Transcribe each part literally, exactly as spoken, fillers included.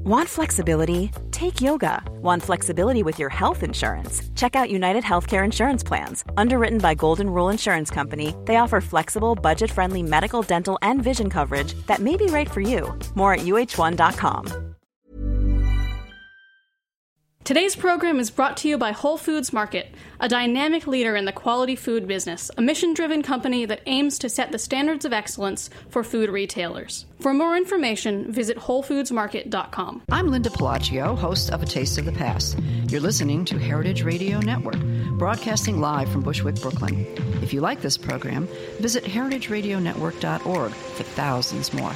Want flexibility? Take yoga. Want flexibility with your health insurance? Check out United Healthcare Insurance Plans. Underwritten by Golden Rule Insurance Company, they offer flexible, budget-friendly medical, dental, and vision coverage that may be right for you. More at U H one dot com. Today's program is brought to you by Whole Foods Market, a dynamic leader in the quality food business, a mission-driven company that aims to set the standards of excellence for food retailers. For more information, visit whole foods market dot com. I'm Linda Pelaccio, host of A Taste of the Past. You're listening to Heritage Radio Network, broadcasting live from Bushwick, Brooklyn. If you like this program, visit heritage radio network dot org for thousands more.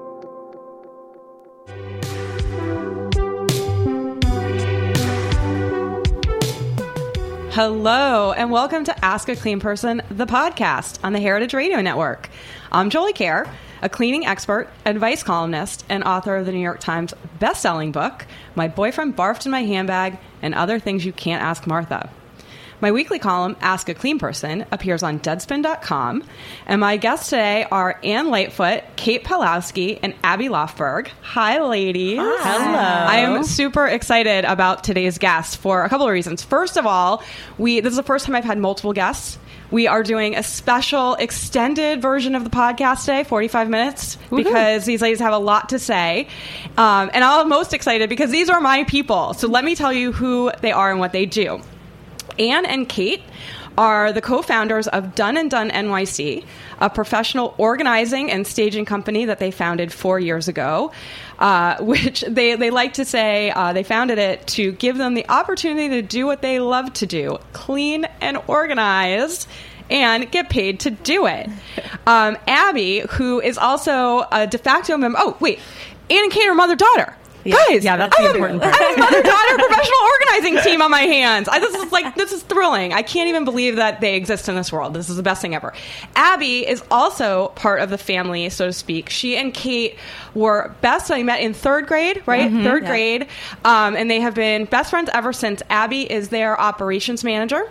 Hello, and welcome to Ask a Clean Person, the podcast on the Heritage Radio Network. I'm Jolie Kerr, a cleaning expert, advice columnist, and author of the New York Times best-selling book, My Boyfriend Barfed in My Handbag, and Other Things You Can't Ask Martha. My weekly column, Ask a Clean Person, appears on deadspin dot com, and my guests today are Ann Lightfoot, Kate Pawlowski, and Abby Lofberg. Hi, ladies. Hi. Hello. I am super excited about today's guest for a couple of reasons. First of all, we this is the first time I've had multiple guests. We are doing a special extended version of the podcast today, forty-five minutes, Woo-hoo. Because these ladies have a lot to say. Um, and I'm most excited because these are my people. So let me tell you who they are and what they do. Ann and Kate are the co-founders of Done and Done N Y C, a professional organizing and staging company that they founded four years ago, uh, which they, they like to say uh, they founded it to give them the opportunity to do what they love to do, clean and organize, and get paid to do it. Um, Abby, who is also a de facto member... Oh, wait. Ann and Kate are mother-daughter. Yeah. Guys, yeah, that's I the have, important part. I have a mother-daughter professional organizing team on my hands. I, this is like this is thrilling. I can't even believe that they exist in this world. This is the best thing ever. Abby is also part of the family, so to speak. She and Kate were best. They met in third grade, right? Mm-hmm, third yeah. grade, um, and they have been best friends ever since. Abby is their operations manager.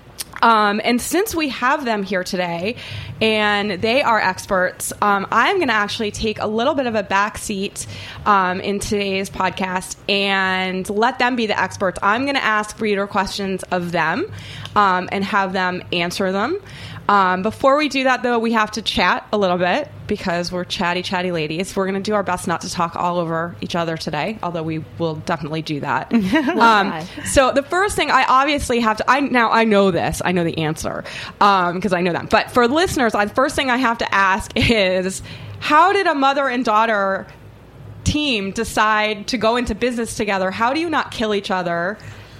Um, and since we have them here today and they are experts, um, I'm going to actually take a little bit of a backseat um, in today's podcast and let them be the experts. I'm going to ask reader questions of them um, and have them answer them. Um, before we do that, though, we have to chat a little bit because we're chatty, chatty ladies. We're going to do our best not to talk all over each other today, although we will definitely do that. um, so the first thing I obviously have to, I now I know this, I know the answer because um, I know them. But for listeners, the first thing I have to ask is, how did a mother and daughter team decide to go into business together? How do you not kill each other?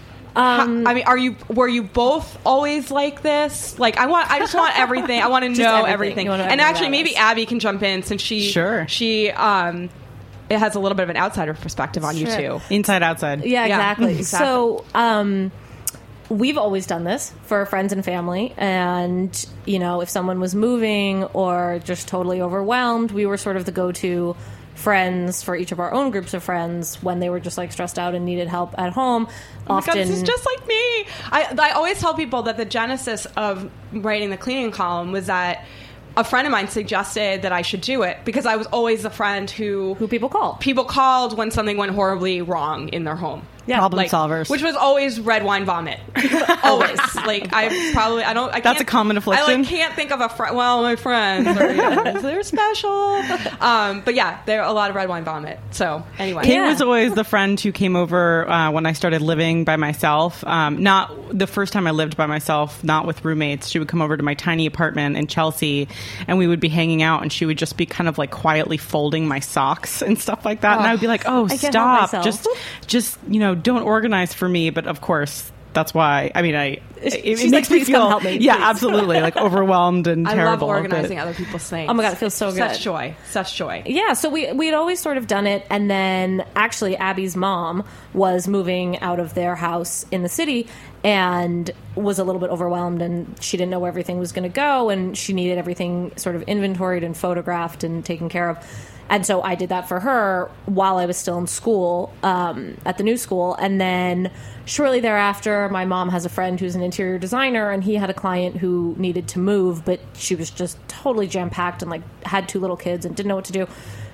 Um, How, I mean, are you were you both always like this? Like, I want, I just want everything. I want to know everything. everything. And actually, maybe Abby can jump in since she, sure, she, um, it has a little bit of an outsider perspective on sure. you two. Inside, outside. Yeah, exactly. Yeah. exactly. So, um, we've always done this for friends and family, and you know, if someone was moving or just totally overwhelmed, we were sort of the go-to friends for each of our own groups of friends when they were just like stressed out and needed help at home. Oh Often, my God, this is just like me. I, I always tell people that the genesis of writing the cleaning column was that a friend of mine suggested that I should do it because I was always the friend who who people called. People called when something went horribly wrong in their home. Yeah. Problem like, solvers. Which was always red wine vomit. Always. Like, I probably, I don't, I That's can't, a common affliction. I like can't think of a friend. Well, my friends, are, yeah, they're special. Um, but yeah, there are a lot of red wine vomit. So anyway. Kate yeah. was always the friend who came over uh, when I started living by myself. Um, not the first time I lived by myself, not with roommates. She would come over to my tiny apartment in Chelsea and we would be hanging out and she would just be kind of like quietly folding my socks and stuff like that. Oh, and I would be like, oh, stop. Just, just, you know, don't organize for me. But of course, that's why. I mean, I it, it She's makes like, me feel come help me, yeah, please. absolutely, like overwhelmed and I terrible. love organizing but, other people's things. Oh my God, it feels so good. Such joy, such joy. Yeah, so we we had always sort of done it, and then actually Abby's mom was moving out of their house in the city and was a little bit overwhelmed, and she didn't know where everything was going to go, and she needed everything sort of inventoried and photographed and taken care of. And so I did that for her while I was still in school, um, at the new school. And then shortly thereafter, my mom has a friend who's an interior designer, and he had a client who needed to move, but she was just totally jam-packed and like had two little kids and didn't know what to do.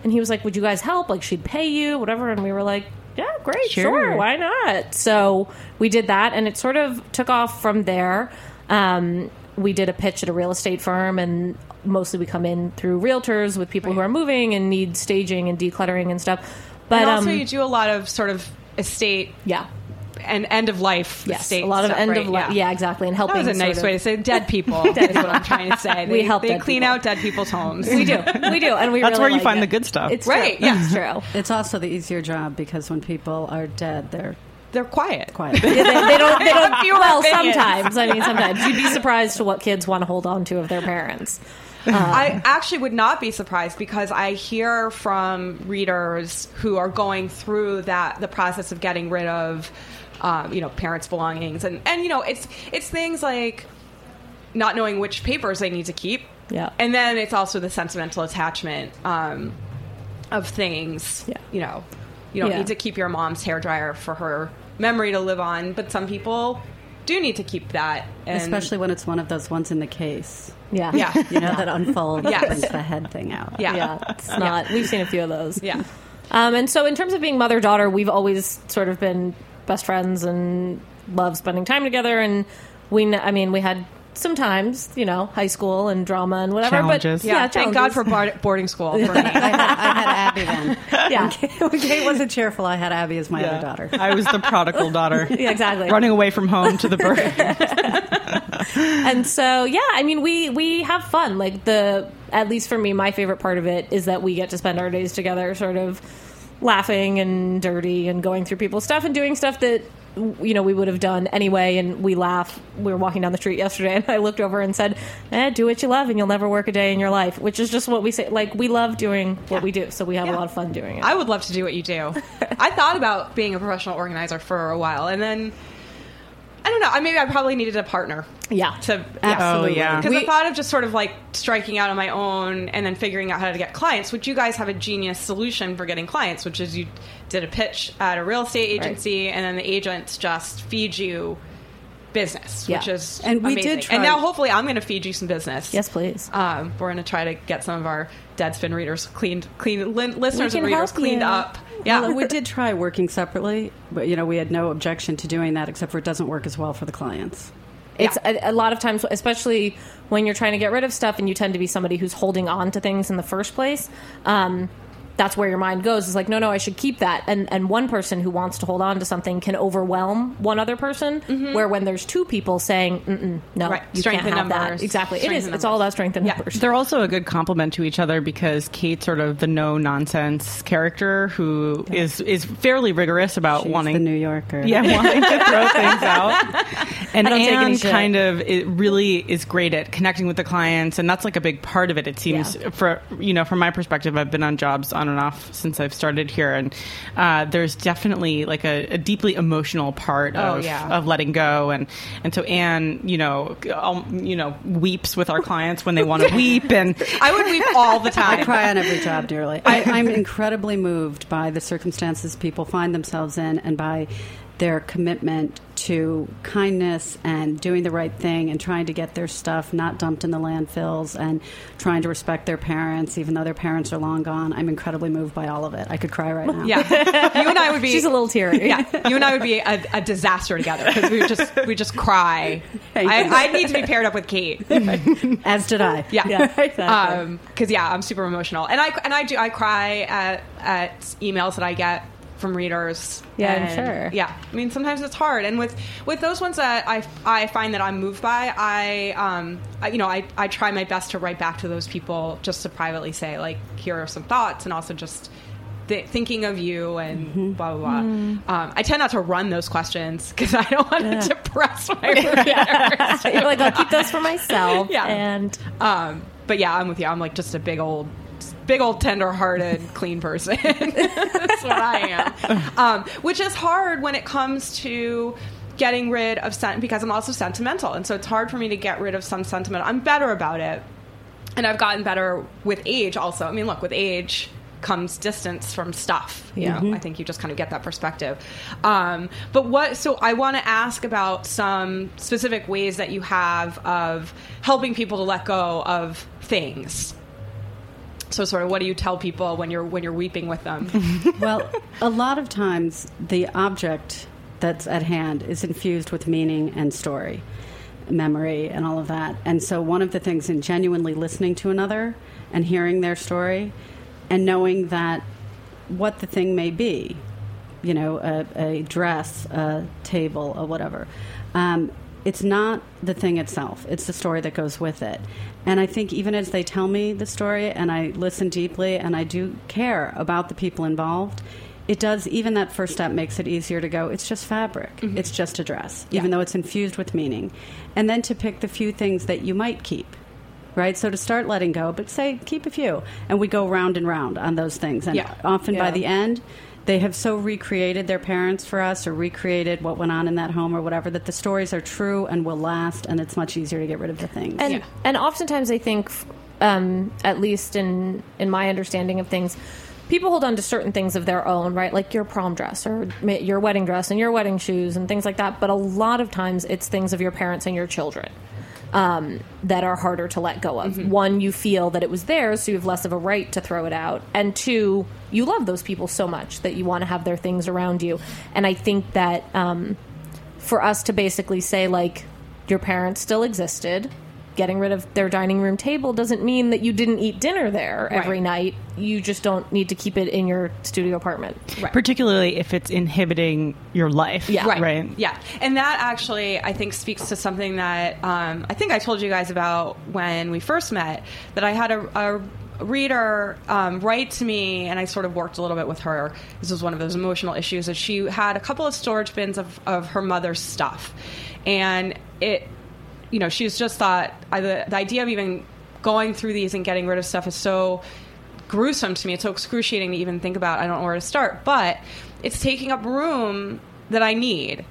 And he was like, would you guys help? Like, she'd pay you, whatever. And we were like, yeah, great, sure, Sure. why not? So we did that, and it sort of took off from there. Um, we did a pitch at a real estate firm, and mostly we come in through realtors with people who are moving and need staging and decluttering and stuff. But and also, um, you do a lot of sort of estate yeah. and end of life Yes, estate a lot of stuff, end right? of life. Yeah. exactly. And That helping. was a nice sort way of- to say dead people. Is what I'm trying to say. They, We help They dead clean people. out dead people's homes. We do, we do, and we. That's really where you like find it. the good stuff. It's Right, true. yeah. It's true. It's also the easier job because when people are dead, they're They're quiet. quiet. Yeah, they, they don't. They don't. fewer Well, opinions. sometimes. I mean, sometimes you'd be surprised to what kids want to hold on to of their parents. I actually would not be surprised because I hear from readers who are going through that the process of getting rid of, um, you know, parents' belongings, and and you know, it's it's things like not knowing which papers they need to keep, Yeah. and then it's also the sentimental attachment um, of things. Yeah. You know, you don't Yeah. need to keep your mom's hairdryer for her memory to live on, but some people do need to keep that, and Especially when it's one of those ones in the case. Yeah. yeah, You know, that unfolds Yes. and brings the head thing out. yeah, Yeah. It's not. We've seen a few of those. yeah. Um, and so, in terms of being mother daughter, we've always sort of been best friends and love spending time together. And we, kn- I mean, we had sometimes, you know, high school and drama and whatever. Challenges. But Yeah, yeah, thank God for challenges. bar- boarding school for me. I had, I had Abby then. Yeah. When Kate wasn't cheerful, I had Abby as my Yeah. other daughter. I was the prodigal daughter. Yeah, exactly. Running away from home to the birth. And so, yeah, I mean, we we have fun. Like the, at least for me, my favorite part of it is that we get to spend our days together, sort of laughing and dirty and going through people's stuff and doing stuff that, you know, we would have done anyway. And we laugh. We were walking down the street yesterday, and I looked over and said, eh, "Do what you love, and you'll never work a day in your life." Which is just what we say. Like, we love doing what we do, so we have a Yeah. lot of fun doing it. I would love to do what you do. I thought about being a professional organizer for a while, and then I don't know. I maybe I probably needed a partner yeah. to Absolutely. Oh, yeah. because the We- thought of just sort of like striking out on my own and then figuring out how to get clients. Which you guys have a genius solution for getting clients, which is you did a pitch at a real estate agency, and then the agents just feed you business, which Yeah. is And we amazing. did try- And now hopefully I'm going to feed you some business. Yes, please. Um, we're going to try to get some of our Deadspin readers cleaned, clean li- listeners We and can readers help cleaned you. up. Yeah, Well, we did try working separately, but, you know, we had no objection to doing that, except for it doesn't work as well for the clients. It's a, a lot of times, especially when you're trying to get rid of stuff and you tend to be somebody who's holding on to things in the first place. Um, that's where your mind goes. It's like, no, no, I should keep that. And and one person who wants to hold on to something can overwhelm one other person. Where when there's two people saying, Mm-mm, no, Right. you Strength can't in have numbers. that. Exactly. Strength it is. in It's all numbers. about strength in Yeah. numbers. They're also a good complement to each other because Kate's sort of the no nonsense character who is is fairly rigorous about She's wanting the New Yorker. yeah, wanting to throw things out. And I don't take any Anne shit. kind of it really is great at connecting with the clients, and that's like a big part of it. It seems Yeah. for you know, from my perspective, I've been on jobs on and off since I've started here, and uh, there's definitely like a, a deeply emotional part Oh, of yeah. of letting go, and and so Anne, you know, um, you know, weeps with our clients when they want to weep, and I would weep all the I time. cry on every job nearly. I, I'm incredibly moved by the circumstances people find themselves in and by their commitment to kindness and doing the right thing and trying to get their stuff not dumped in the landfills and trying to respect their parents, even though their parents are long gone. I'm incredibly moved by all of it. I could cry right now. Yeah, you and I would be. She's a little teary. Yeah, you and I would be a, a disaster together because we would just we just cry. I, I need to be paired up with Kate. As did I. Yeah, Yeah, exactly. Um, because yeah, I'm super emotional, and I and I do I cry at at emails that I get from readers. Yeah, I'm and, sure. Yeah, I mean sometimes it's hard, and with with those ones that I I find that I'm moved by, I um I, you know I I try my best to write back to those people just to privately say like here are some thoughts, and also just. Th- thinking of you and Mm-hmm. blah blah blah. Um, I tend not to run those questions because I don't want to depress my readers. You're like, I'll keep those for myself. Yeah. And Um, but yeah, I'm with you. I'm like just a big old, big old tender-hearted, clean person. That's what I am. Um, which is hard when it comes to getting rid of sen- because I'm also sentimental, and so it's hard for me to get rid of some sentiment. I'm better about it, and I've gotten better with age. Also, I mean, look, with age comes distance from stuff. You Yeah. know, I think you just kind of get that perspective. Um, but what? So I want to ask about some specific ways that you have of helping people to let go of things. So sort of what do you tell people when you're when you're weeping with them? Well, a lot of times the object that's at hand is infused with meaning and story, memory, and all of that. And so one of the things in genuinely listening to another and hearing their story and knowing that what the thing may be, you know, a, a dress, a table, a whatever, um, it's not the thing itself. It's the story that goes with it. And I think even as they tell me the story and I listen deeply and I do care about the people involved, it does, even that first step makes it easier to go, it's just fabric. Mm-hmm. It's just a dress, even yeah. though it's infused with meaning. And then to pick the few things that you might keep, right? So to start letting go, but say, keep a few. And we go round and round on those things. And yeah. often yeah. by the end, they have so recreated their parents for us or recreated what went on in that home or whatever that the stories are true and will last, and it's much easier to get rid of the things. And, yeah. and oftentimes I think, um, at least in, in my understanding of things, people hold on to certain things of their own, right? Like your prom dress or your wedding dress and your wedding shoes and things like that. But a lot of times it's things of your parents and your children. Um, that are harder to let go of. Mm-hmm. One, you feel that it was theirs, so you have less of a right to throw it out. And two, you love those people so much that you want to have their things around you. And I think that um, for us to basically say, like, your parents still existed, getting rid of their dining room table doesn't mean that you didn't eat dinner there every right. night. You just don't need to keep it in your studio apartment. Right. Particularly if it's inhibiting your life. Yeah. Right. right. Yeah. And that actually, I think, speaks to something that um, I think I told you guys about when we first met, that I had a, a reader um, write to me, and I sort of worked a little bit with her. This was one of those emotional issues, that she had a couple of storage bins of, of her mother's stuff. And it... You know, she's just thought I, the, the idea of even going through these and getting rid of stuff is so gruesome to me. It's so excruciating to even think about. I don't know where to start. But it's taking up room that I need.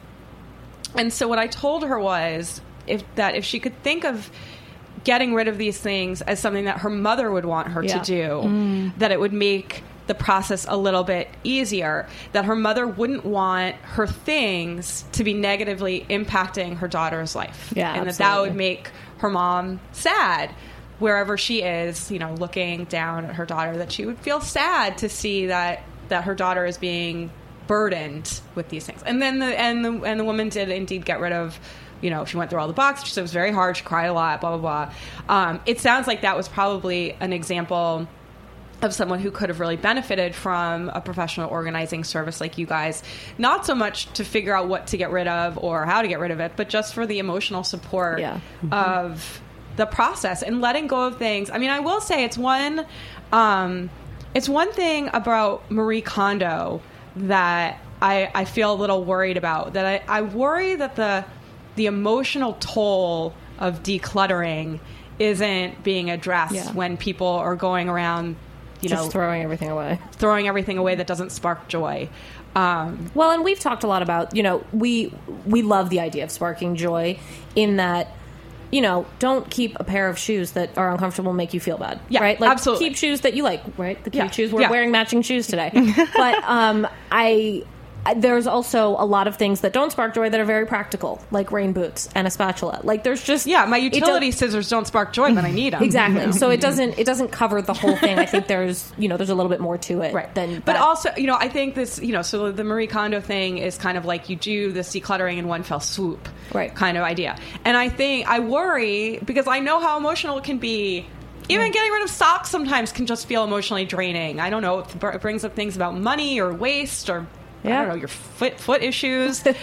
And so what I told her was if that if she could think of getting rid of these things as something that her mother would want her yeah. to do, mm. that it would make the process a little bit easier, that her mother wouldn't want her things to be negatively impacting her daughter's life. Yeah, and absolutely. that that would make her mom sad wherever she is, you know, looking down at her daughter, that she would feel sad to see that, that her daughter is being burdened with these things. And then the, and the, and the woman did indeed get rid of, you know, she went through all the boxes. She said it was very hard. She cried a lot, blah, blah, blah. Um, it sounds like that was probably an example of someone who could have really benefited from a professional organizing service like you guys, not so much to figure out what to get rid of or how to get rid of it, but just for the emotional support yeah. mm-hmm. of the process and letting go of things. I mean, I will say it's one, um, it's one thing about Marie Kondo that I, I feel a little worried about, that I, I worry that the, the emotional toll of decluttering isn't being addressed yeah. when people are going around, you just know, throwing everything away. Throwing everything away that doesn't spark joy. Um, well, and we've talked a lot about, you know, we we love the idea of sparking joy in that, you know, don't keep a pair of shoes that are uncomfortable and make you feel bad. Yeah, right? Like, absolutely. Keep shoes that you like, right? The cute Yeah. shoes. We're Yeah. wearing matching shoes today. But um, I... there's also a lot of things that don't spark joy that are very practical, like rain boots and a spatula. Like there's just yeah, my utility does, scissors don't spark joy, but I need them. Exactly. You know? So it doesn't it doesn't cover the whole thing. I think there's you know there's a little bit more to it, right? Than but that. also, you know, I think this, you know, so the Marie Kondo thing is kind of like you do this decluttering in one fell swoop, right? Kind of idea. And I think I worry because I know how emotional it can be. Even getting rid of socks sometimes can just feel emotionally draining. I don't know. It brings up things about money or waste or. Yeah. I don't know, your foot foot issues. um,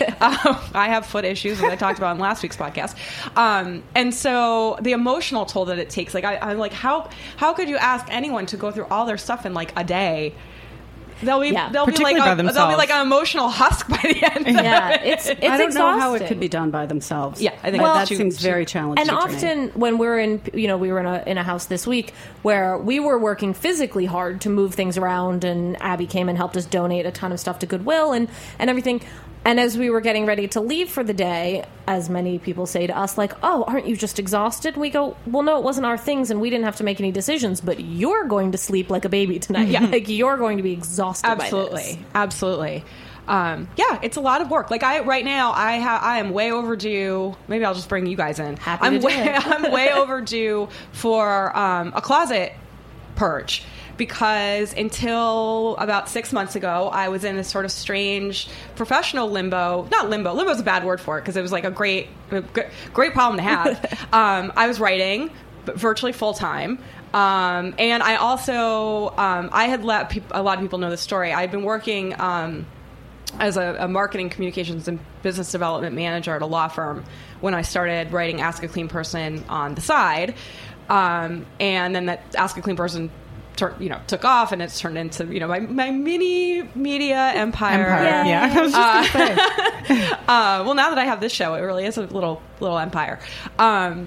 I have foot issues, as I talked about in last week's podcast. Um, and so the emotional toll that it takes, like I, I'm like, how how could you ask anyone to go through all their stuff in like a day? They'll be yeah. they'll be like by a, themselves. they'll be like an emotional husk by the end. Of Yeah, it. it's it's I don't exhausting. know how it could be done by themselves. Yeah, I think But that's that too- seems too- very challenging. And to me. often when we're in, you know, we were in a in a house this week where we were working physically hard to move things around, and Abby came and helped us donate a ton of stuff to Goodwill and and everything. And as we were getting ready to leave for the day, as many people say to us, like, "Oh, aren't you just exhausted?" We go, "Well, no, it wasn't our things, and we didn't have to make any decisions. But you're going to sleep like a baby tonight. Yeah. Like you're going to be exhausted. Absolutely, by this." absolutely. Um, yeah, it's a lot of work. Like I right now, I ha- I am way overdue. Maybe I'll just bring you guys in. Happy I'm to do way it. I'm way overdue for um, a closet purge. Because until about six months ago, I was in this sort of strange professional limbo. Not limbo. Limbo is a bad word for it because it was like a great, a great problem to have. um, I was writing virtually full time. Um, and I also, um, I had let peop- a lot of people know this story. I had been working um, as a, a marketing, communications, and business development manager at a law firm when I started writing Ask a Clean Person on the side. Um, and then that Ask a Clean Person Tur- you know, took off, and it's turned into, you know, my, my mini media empire. Empire. Yeah, I was just going to say. uh, well, now that I have this show, it really is a little little empire. Um,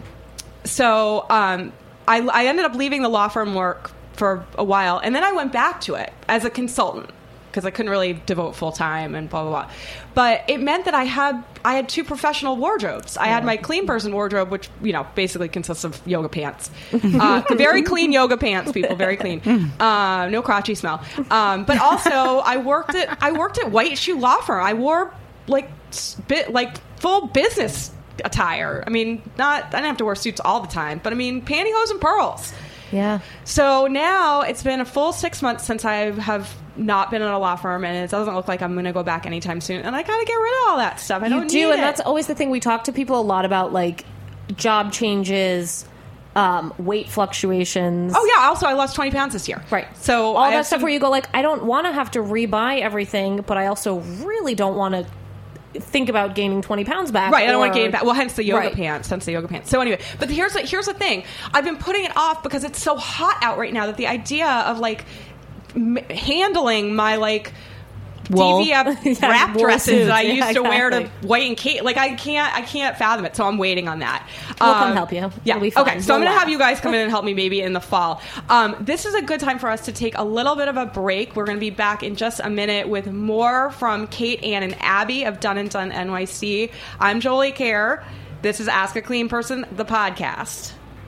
so um, I, I ended up leaving the law firm work for a while, and then I went back to it as a consultant because I couldn't really devote full time and blah blah blah. But it meant that I had I had two professional wardrobes. I yeah. had my clean person wardrobe, which, you know, basically consists of yoga pants, uh, very clean yoga pants, people, very clean, uh, no crotchy smell. Um, but also, I worked at I worked at White Shoe Law Firm. I wore like bit like full business attire. I mean, not I didn't have to wear suits all the time, but I mean, pantyhose and pearls. Yeah. So now it's been a full six months since I have not been in a law firm, and it doesn't look like I'm going to go back anytime soon. And I got to get rid of all that stuff. I you don't do, need and it. That's always the thing. We talk to people a lot about, like, job changes, um, weight fluctuations. Oh yeah. Also, I lost twenty pounds this year. Right. So all I that stuff some... where you go like, I don't want to have to rebuy everything, but I also really don't want to think about gaining twenty pounds back. Right, I don't or, want to gain back. Well, hence the yoga right. pants. Hence the yoga pants. So anyway, but here's the, here's the thing. I've been putting it off because it's so hot out right now that the idea of like m- handling my like Wool. D V F Yeah, wrap wool dresses suits. that I Yeah, used to wear to exactly. White and Kate. Like I can't, I can't fathom it. So I'm waiting on that. We'll Um, come help you. Yeah. It'll be fine. Okay. So I'm We'll going to laugh. have you guys come in and help me maybe in the fall. Um, this is a good time for us to take a little bit of a break. We're going to be back in just a minute with more from Kate, Ann, and Abby of Done and Done N Y C. I'm Jolie Kerr. This is Ask a Clean Person, the podcast.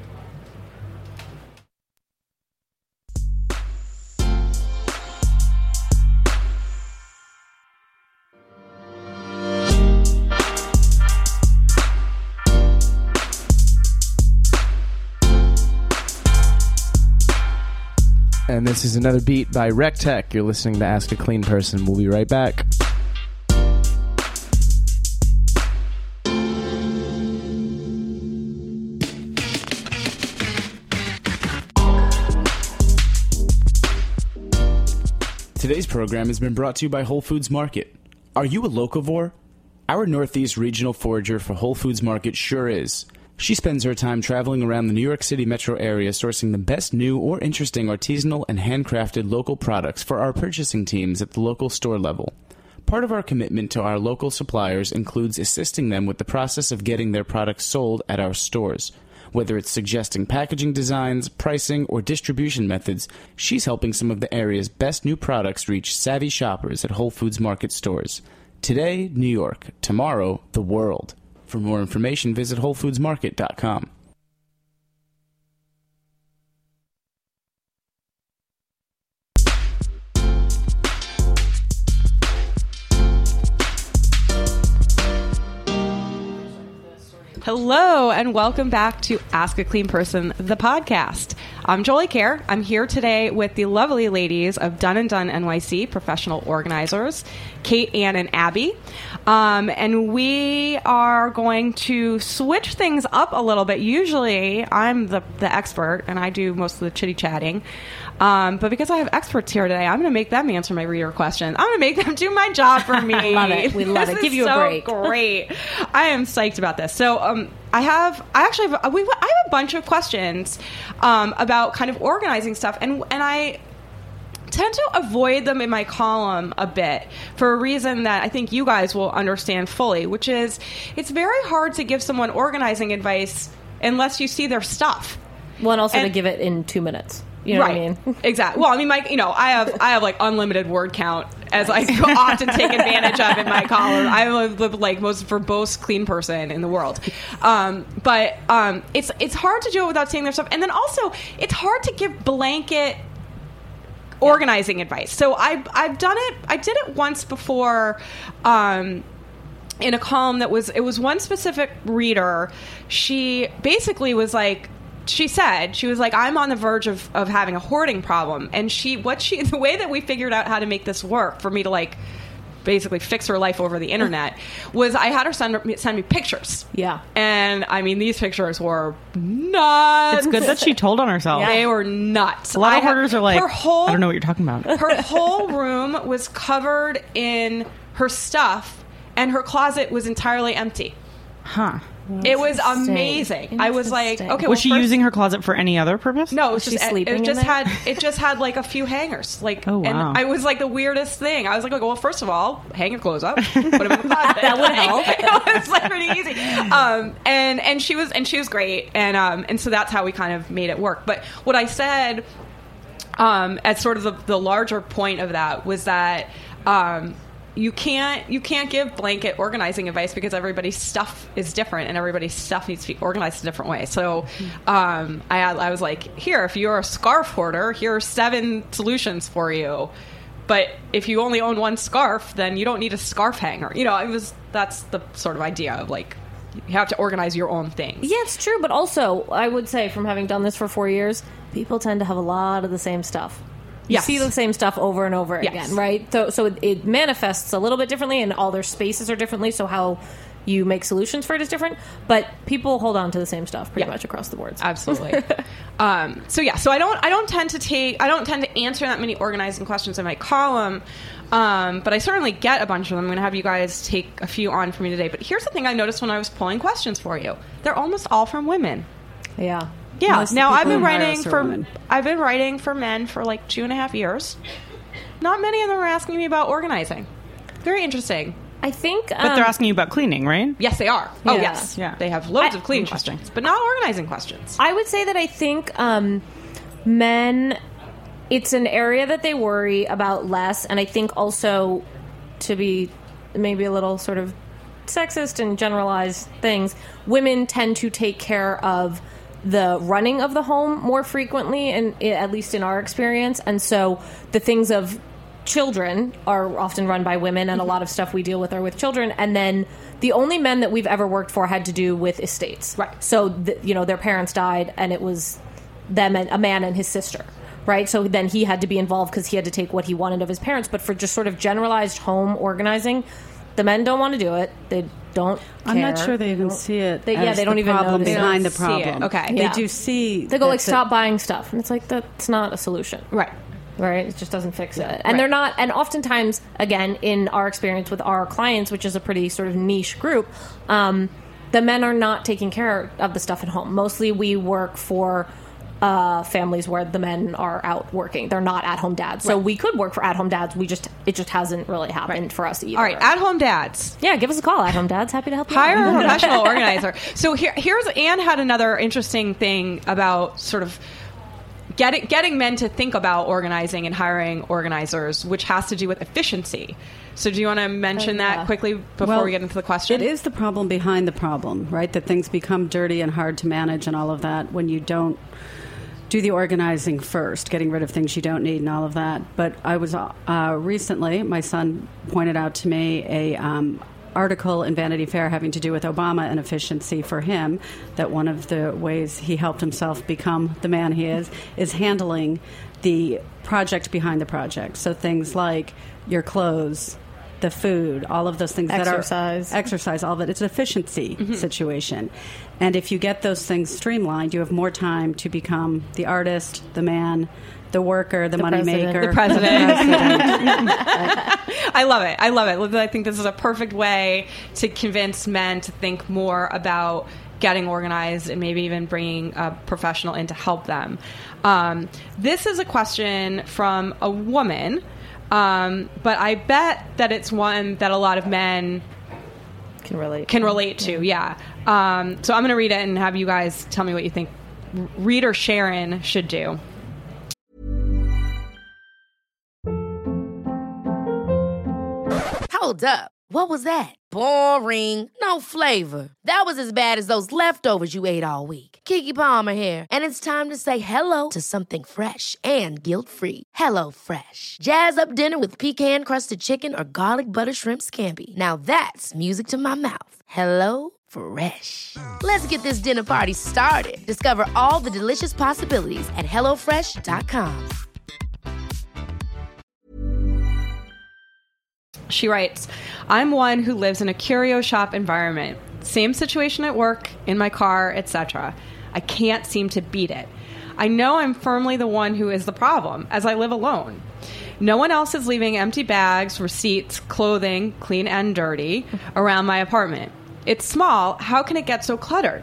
And this is another beat by RecTech. You're listening to Ask a Clean Person. We'll be right back. Today's program has been brought to you by Whole Foods Market. Are you a locavore? Our Northeast regional forager for Whole Foods Market sure is. She spends her time traveling around the New York City metro area sourcing the best new or interesting artisanal and handcrafted local products for our purchasing teams at the local store level. Part of our commitment to our local suppliers includes assisting them with the process of getting their products sold at our stores. Whether it's suggesting packaging designs, pricing, or distribution methods, she's helping some of the area's best new products reach savvy shoppers at Whole Foods Market stores. Today, New York. Tomorrow, the world. For more information, visit whole foods market dot com. Hello, and welcome back to Ask a Clean Person, the podcast. I'm Jolie Kerr. I'm here today with the lovely ladies of Done and Done N Y C, professional organizers, Kate, Ann, and Abby. Um, and we are going to switch things up a little bit. Usually, I'm the, the expert, and I do most of the chitty-chatting. Um, but because I have experts here today, I'm going to make them answer my reader questions. I'm going to make them do my job for me. Love it. We love This it. Give is you a so break. Great. I am psyched about this. So um, I have, I actually have, we, I have a bunch of questions um, about kind of organizing stuff, and and I tend to avoid them in my column a bit for a reason that I think you guys will understand fully, which is it's very hard to give someone organizing advice unless you see their stuff. Well, and also And- to give it in two minutes. You know right. what I mean? Exactly. Well, I mean, my, you know, I have I have like unlimited word count as I often take advantage of in my column. I'm the like most verbose clean person in the world. Um, but um, it's it's hard to do it without seeing their stuff, and then also it's hard to give blanket organizing advice. So I I've done it. I did it once before. Um, in a column that was it was one specific reader. She basically was like, she said, she was like, I'm on the verge of, of having a hoarding problem. And she, what she, the way that we figured out how to make this work for me to like basically fix her life over the internet was I had her send, send me pictures. Yeah. And I mean, these pictures were nuts. It's good that she told on herself. Yeah. They were nuts. A lot I of hoarders had, are like, her whole, I don't know what you're talking about. Her whole room was covered in her stuff and her closet was entirely empty. Huh. It was amazing. I was like, okay. Was well, she first, using her closet for any other purpose? No, it was Was just she sleeping it just in there? had it just had like a few hangers. Like, Oh, wow. and I was like the weirdest thing. I was like, well, first of all, hang your clothes up, put them in the closet. That would help. It was like pretty easy. Um, and and she was and she was great. And um, and so that's how we kind of made it work. But what I said, um, as sort of the, the larger point of that was that. Um, You can't you can't give blanket organizing advice because everybody's stuff is different and everybody's stuff needs to be organized a different way. So um, I had, I was like, here, if you're a scarf hoarder, here are seven solutions for you. But if you only own one scarf, then you don't need a scarf hanger. You know, it was that's the sort of idea of like you have to organize your own things. Yeah, it's true. But also, I would say from having done this for four years, people tend to have a lot of the same stuff. You Yes. see the same stuff over and over Yes. again, right? So, so it, it manifests a little bit differently, and all their spaces are differently. So how you make solutions for it is different. But people hold on to the same stuff pretty Yeah. much across the board. Absolutely. um, so yeah, so I don't I don't tend to take I don't tend to answer that many organizing questions in my column, um, but I certainly get a bunch of them. I'm going to have you guys take a few on for me today. But here's the thing I noticed when I was pulling questions for you: they're almost all from women. Yeah. Yeah. Most of the Now I've people been who hire writing us are for women. I've been writing for men for like two and a half years. Not many of them are asking me about organizing. Very interesting. I think... But um, they're asking you about cleaning, right? Yes, they are. Oh, Yeah. yes. Yeah. They have loads I- of cleaning Interesting. questions, but not organizing questions. I would say that I think um, men, it's an area that they worry about less. And I think also, to be maybe a little sort of sexist and generalize things, women tend to take care of the running of the home more frequently, and at least in our experience. And so the things of children are often run by women, and a lot of stuff we deal with are with children. And then the only men that we've ever worked for had to do with estates. Right. So, the, you know, their parents died, and it was them and a man and his sister. Right. So then he had to be involved because he had to take what he wanted of his parents. But for just sort of generalized home organizing, the men don't want to do it. They don't care. I'm not sure they even see it. They- yeah, as they don't the even problem notice it. behind They the don't see it. problem. Okay. They Yeah. do see. They go that like, the- stop buying stuff. And it's like, that's not a solution. Right. Right? It just doesn't fix it. And Right. they're not, and oftentimes, again, in our experience with our clients, which is a pretty sort of niche group, um, the men are not taking care of the stuff at home. Mostly we work for uh, families where the men are out working. They're not at-home dads. So Right. we could work for at-home dads. We just, it just hasn't really happened Right. for us either. All right, at-home dads. Yeah, give us a call, at-home dads. Happy to help you Hire out. a professional organizer. So here, here's Anne had another interesting thing about sort of getting getting men to think about organizing and hiring organizers, which has to do with efficiency. So do you want to mention Oh, yeah. that quickly before Well, we get into the question? It is the problem behind the problem, right? That things become dirty and hard to manage and all of that when you don't do the organizing first, getting rid of things you don't need and all of that. But I was uh, recently, my son pointed out to me a um, article in Vanity Fair having to do with Obama and efficiency for him, that one of the ways he helped himself become the man he is, is handling the project behind the project. So things like your clothes, the food, all of those things Exercise. that are exercise, all of it. It's an efficiency situation. And if you get those things streamlined, you have more time to become the artist, the man, the worker, the, money president. maker, The president. president. I love it. I love it. I think this is a perfect way to convince men to think more about getting organized and maybe even bringing a professional in to help them. Um, this is a question from a woman, um, but I bet that it's one that a lot of men Can relate. can relate to. Yeah. Um, so I'm going to read it and have you guys tell me what you think reader Sharon should do. Hold up. What was that? Boring. No flavor. That was as bad as those leftovers you ate all week. Keke Palmer here, and it's time to say hello to something fresh and guilt-free. Hello Fresh. Jazz up dinner with pecan-crusted chicken or garlic butter shrimp scampi. Now that's music to my mouth. Hello Fresh. Let's get this dinner party started. Discover all the delicious possibilities at hello fresh dot com. She writes, I'm one who lives in a curio shop environment. Same situation at work, in my car, et cetera. I can't seem to beat it. I know I'm firmly the one who is the problem, as I live alone. No one else is leaving empty bags, receipts, clothing, clean and dirty, around my apartment. It's small. How can it get so cluttered?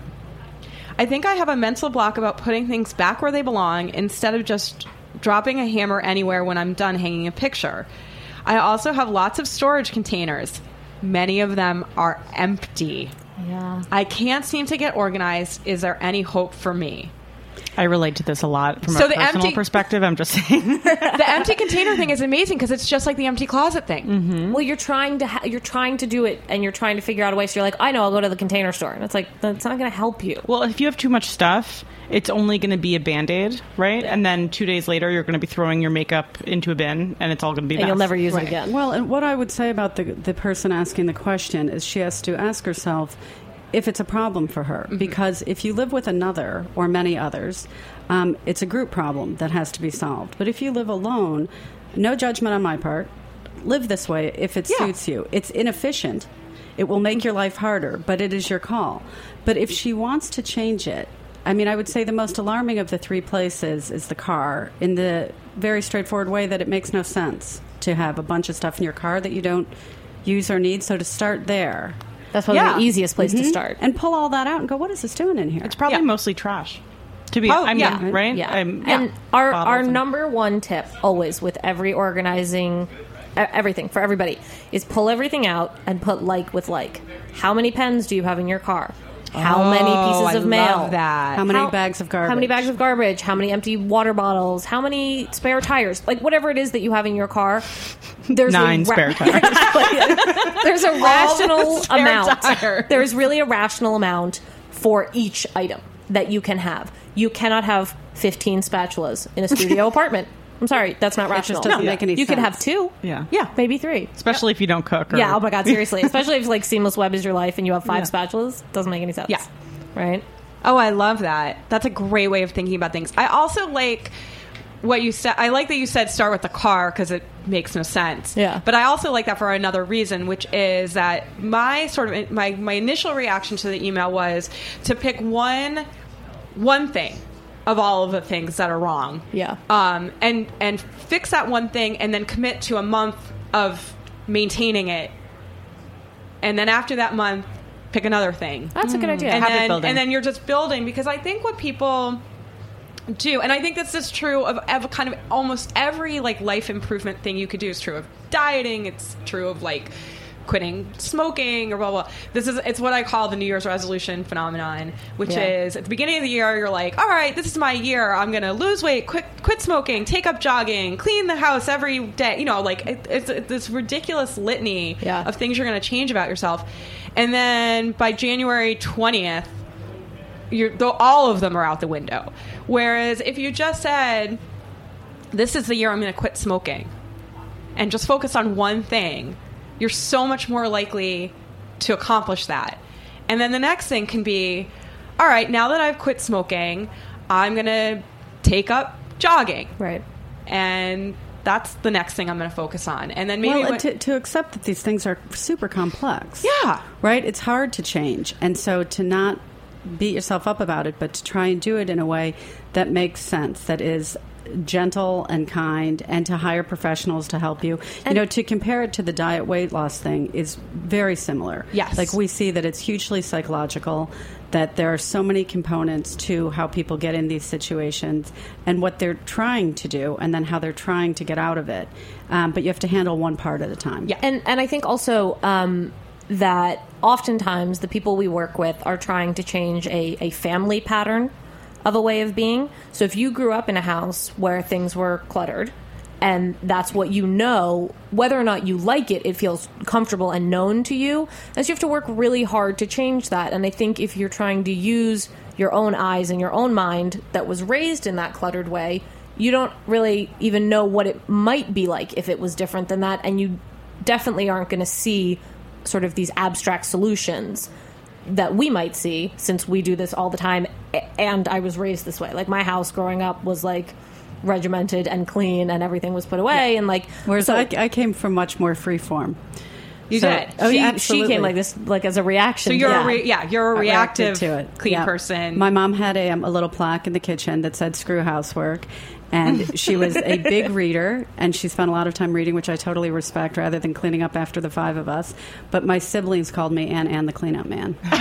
I think I have a mental block about putting things back where they belong instead of just dropping a hammer anywhere when I'm done hanging a picture. I also have lots of storage containers. Many of them are empty. Yeah. I can't seem to get organized. Is there any hope for me? I relate to this a lot from So a the personal empty- perspective. I'm just saying. The empty container thing is amazing because it's just like the empty closet thing. Mm-hmm. Well, you're trying to ha- you're trying to do it, and you're trying to figure out a way. So you're like, I know, I'll go to the container store, and it's like that's not going to help you. Well, if you have too much stuff, it's only going to be a Band-Aid, right? And then two days later, you're going to be throwing your makeup into a bin, and it's all going to be And mess. you'll never use Right. it again. Well, and what I would say about the the person asking the question is she has to ask herself if it's a problem for her. Mm-hmm. Because if you live with another or many others, um, it's a group problem that has to be solved. But if you live alone, no judgment on my part, live this way if it Yeah. suits you. It's inefficient. It will make your life harder, but it is your call. But if she wants to change it, I mean, I would say the most alarming of the three places is the car, in the very straightforward way that it makes no sense to have a bunch of stuff in your car that you don't use or need. So to start there. That's probably Yeah. the easiest place to Mhm. start. And pull all that out and go, what is this doing in here? It's probably Yeah. mostly trash. To be, Oh, I mean, yeah. right? Yeah. I'm- And our bottles our and- number one tip always with every organizing e- everything for everybody is pull everything out and put like with like. How many pens do you have in your car? How many Oh, pieces I of mail? love that. How many bags of garbage? How many bags of garbage? How many empty water bottles? How many spare tires? Like whatever it is that you have in your car, there's Nine a spare tires. there's a rational spare amount. tires. There's really a rational amount for each item that you can have. You cannot have fifteen spatulas in a studio apartment. I'm sorry, that's not It rational. just doesn't No. make any You sense. can have two. Yeah. Yeah, maybe three. Especially if you don't cook. Or, Yeah, oh my God, seriously. Especially if like Seamless Web is your life and you have five Yeah. spatulas. Doesn't make any sense. Yeah. Right? Oh, I love that. That's a great way of thinking about things. I also like what you said. I like that you said start with the car because it makes no sense. Yeah. But I also like that for another reason, which is that my sort of my my initial reaction to the email was to pick one one thing of all of the things that are wrong. Yeah. Um, and and fix that one thing, and then commit to a month of maintaining it, and then after that month, pick another thing. That's a good idea. And Habit then, building. and then you're just building, because I think what people do, and I think this is true of, of kind of almost every like life improvement thing you could do. Is true of dieting. It's true of like quitting smoking or blah blah. This is it's what I call the New Year's resolution phenomenon, which Yeah. is at the beginning of the year you're like, all right, this is my year. I'm going to lose weight, quit quit smoking, take up jogging, clean the house every day. You know, like it, it's, it's this ridiculous litany Yeah. of things you're going to change about yourself, and then by January twentieth. You're, though all of them are out the window. Whereas if you just said, this is the year I'm going to quit smoking, and just focus on one thing, you're so much more likely to accomplish that. And then the next thing can be, all right, now that I've quit smoking, I'm going to take up jogging. Right. And that's the next thing I'm going to focus on. And then maybe... well, when- to, to accept that these things are super complex. Yeah. Right? It's hard to change. And so to not beat yourself up about it, but to try and do it in a way that makes sense, that is gentle and kind, and to hire professionals to help you. And- you know, to compare it to the diet weight loss thing is very similar. Yes. Like we see that it's hugely psychological, that there are so many components to how people get in these situations and what they're trying to do, and then how they're trying to get out of it. Um, but you have to handle one part at a time. Yeah. And and I think also um, that oftentimes the people we work with are trying to change a, a family pattern of a way of being. So if you grew up in a house where things were cluttered, and that's what you know, whether or not you like it, it feels comfortable and known to you, as you have to work really hard to change that. And I think if you're trying to use your own eyes and your own mind that was raised in that cluttered way, you don't really even know what it might be like if it was different than that, and you definitely aren't going to see sort of these abstract solutions that we might see, since we do this all the time, and I was raised this way. Like, my house growing up was like regimented and clean, and everything was put away, yeah. and like whereas so, I, I came from much more free form. You so, did. Oh, she, yeah, absolutely. she came like this, like as a reaction. So you're yeah. a re- yeah, you're a reactive to it. clean yeah. person. My mom had a, um, a little plaque in the kitchen that said "Screw housework," and she was a big reader, and she spent a lot of time reading, which I totally respect, rather than cleaning up after the five of us. But my siblings called me Ann Ann the cleanup man because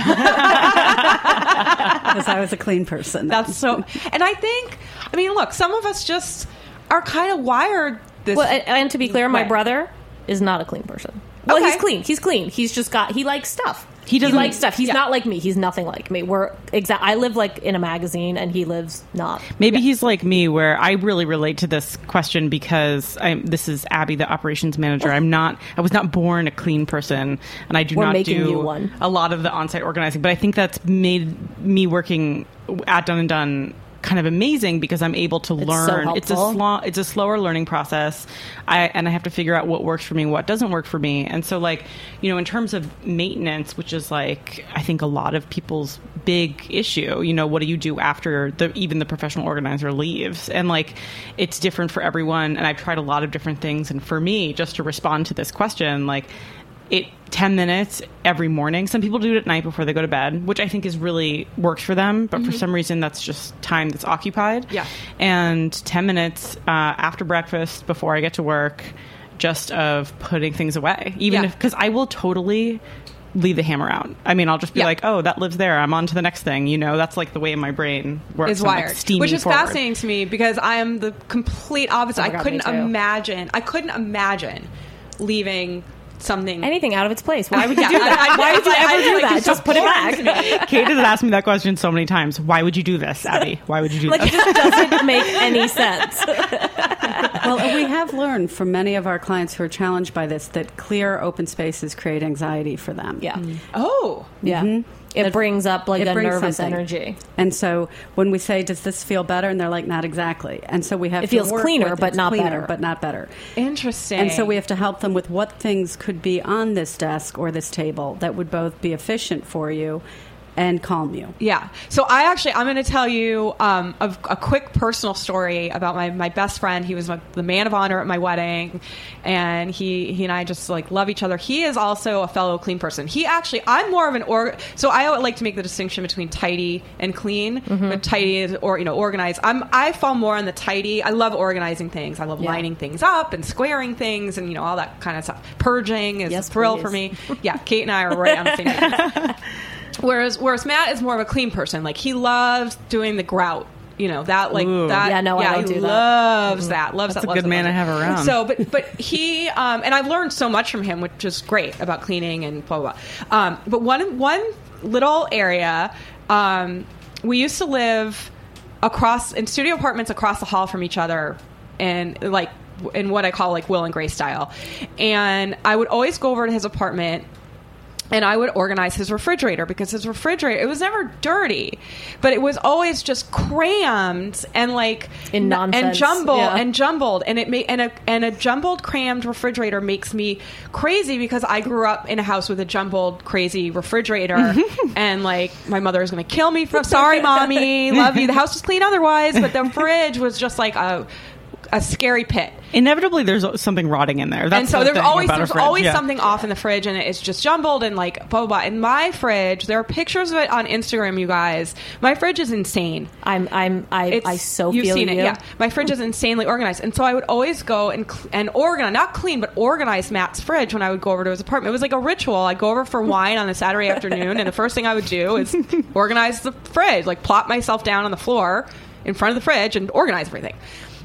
I was a clean person. That's so. And I think, I mean, look, some of us just are kind of wired this. Well, and, and to be clear, my way. brother is not a clean person. Well, Okay. he's clean. He's clean. He's just got. He likes stuff. He doesn't- likes stuff. He's yeah. not like me. He's nothing like me. We're exact. I live like in a magazine, and he lives not. Maybe he's like me, where I really relate to this question because I'm. This is Abby, the operations manager. I'm not. I was not born a clean person, and I do We're not making do you one. a lot of the on-site organizing. But I think that's made me working at Done and Done kind of amazing because I'm able to It's learn. so it's a helpful. slow, it's a slower learning process. I and I have to figure out what works for me, what doesn't work for me. And so, like, you know, in terms of maintenance, which is like I think a lot of people's big issue. You know, what do you do after the even the professional organizer leaves? And like, it's different for everyone. And I've tried a lot of different things. And for me, just to respond to this question, like. It ten minutes every morning. Some people do it at night before they go to bed, which I think is really works for them. But mm-hmm. for some reason, that's just time that's occupied. Yeah. And ten minutes uh, after breakfast, before I get to work, just of putting things away. Even Yeah. if, because I will totally leave the hammer out. I mean, I'll just be Yeah. like, oh, that lives there. I'm on to the next thing. You know, that's like the way my brain works. Is I'm, like, wired, steaming which is forward. fascinating to me because I am the complete opposite. Oh my I God, couldn't me too. imagine. I couldn't imagine leaving something. Anything out of its place. Why would you Yeah, do that? I- I- Why would you I- ever I- do like, that? it's Just put it abhorrent back. Kate has asked me that question so many times. Why would you do this, Abby? Why would you do Like, this? it just doesn't make any sense. Well, and we have learned from many of our clients who are challenged by this that clear open spaces create anxiety for them. Yeah. Oh, Yeah. It brings up like It a brings nervous something. energy. And so when we say, "Does this feel better?" and they're like, "Not exactly," and so we have It to feels work cleaner, with it. but It's not cleaner, better. but not better. interesting. And so we have to help them with what things could be on this desk or this table that would both be efficient for you and calm you. Yeah. So I actually, I'm going to tell you um, a, a quick personal story about my, my best friend. He was my, the man of honor at my wedding, and he he and I just like love each other. He is also a fellow clean person. He actually, I'm more of an org. So I would like to make the distinction between tidy and clean. Mm-hmm. But tidy is or you know organized. I'm I fall more on the tidy. I love organizing things. I love Yeah. lining things up and squaring things and you know all that kind of stuff. Purging is Yes, a thrill please. for me. Yeah, Kate and I are right on the same page. Whereas, whereas Matt is more of a clean person. Like he loves doing the grout. You know that, like Ooh. that. Yeah, no, I don't he do that. loves that. Loves That's that. a loves good it, man loves to it. have around. So, but but he um, and I've learned so much from him, which is great about cleaning and blah blah. blah. Um, but one one little area, um, we used to live across in studio apartments across the hall from each other, and like in what I call like Will and Grace style. And I would always go over to his apartment. And I would organize his refrigerator because his refrigerator, it was never dirty, but it was always just crammed and like In n- nonsense, and jumbled yeah. and jumbled. And it made and a and a jumbled, crammed refrigerator makes me crazy because I grew up in a house with a jumbled, crazy refrigerator, and like my mother is going to kill me for sorry, mommy, love you. The house was clean otherwise, but the fridge was just like a a scary pit. Inevitably, there's something rotting in there. That's and so the there's thing always about a there's fridge, always yeah. something off in the fridge, and it's just jumbled and like blah blah blah. In my fridge, there are pictures of it on Instagram. You guys, my fridge is insane. I'm, I'm, I, It's, I so you've feel seen you. it, yeah. My fridge is insanely organized, and so I would always go and cl- and organize, not clean, but organize Matt's fridge when I would go over to his apartment. It was like a ritual. I'd go over for wine on a Saturday afternoon, and the first thing I would do is organize the fridge, like plop myself down on the floor in front of the fridge and organize everything.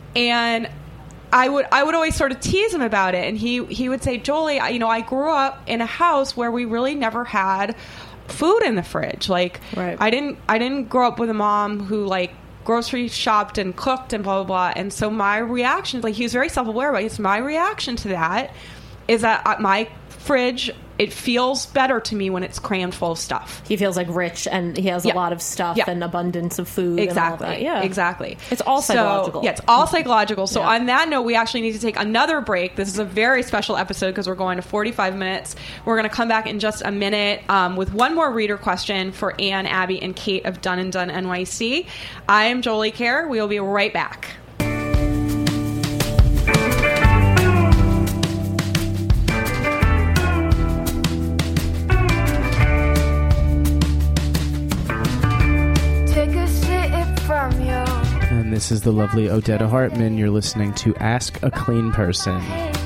And I would I would always sort of tease him about it, and he he would say, Jolie, I, you know, I grew up in a house where we really never had food in the fridge. Like, Right. I didn't I didn't grow up with a mom who like grocery shopped and cooked and blah blah blah. And so my reaction, like he was very self aware about it. So my reaction to that is that uh, my fridge it feels better to me when it's crammed full of stuff. He feels like rich, and he has Yeah. a lot of stuff Yeah. and abundance of food. Exactly. And all that. Yeah, Exactly. It's all So, psychological. yeah, it's all psychological. So Yeah. on that note, we actually need to take another break. This is a very special episode because we're going to forty-five minutes. We're going to come back in just a minute um, with one more reader question for Anne, Abby, and Kate of Done and Done N Y C. I am Jolie Kerr. We will be right back. And this is the lovely Odetta Hartman. You're listening to Ask a Clean Person.